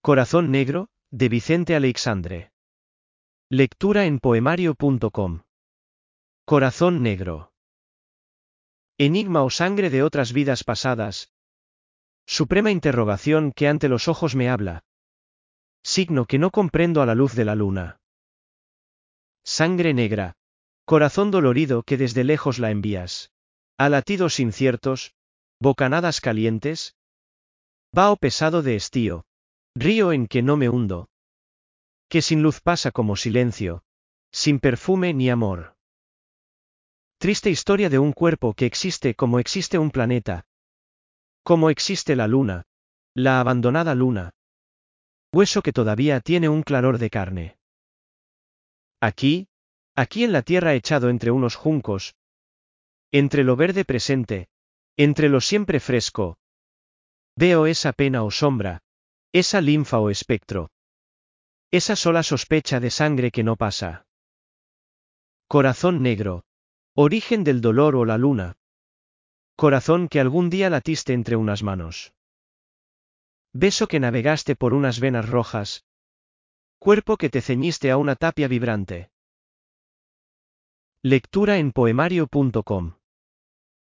Corazón negro, de Vicente Aleixandre. Lectura en poemario.com. Corazón negro. Enigma o sangre de otras vidas pasadas. Suprema interrogación que ante los ojos me habla. Signo que no comprendo a la luz de la luna. Sangre negra. Corazón dolorido que desde lejos la envías. A latidos inciertos, bocanadas calientes. Vaho pesado de estío. Río en que no me hundo. Que sin luz pasa como silencio. Sin perfume ni amor. Triste historia de un cuerpo que existe como existe un planeta. Como existe la luna. La abandonada luna. Hueso que todavía tiene un claror de carne. Aquí en la tierra echado entre unos juncos. Entre lo verde presente. Entre lo siempre fresco. Veo esa pena o sombra. Esa linfa o espectro. Esa sola sospecha de sangre que no pasa. Corazón negro. Origen del dolor o la luna. Corazón que algún día latiste entre unas manos. Beso que navegaste por unas venas rojas. Cuerpo que te ceñiste a una tapia vibrante. Lectura en poemario.com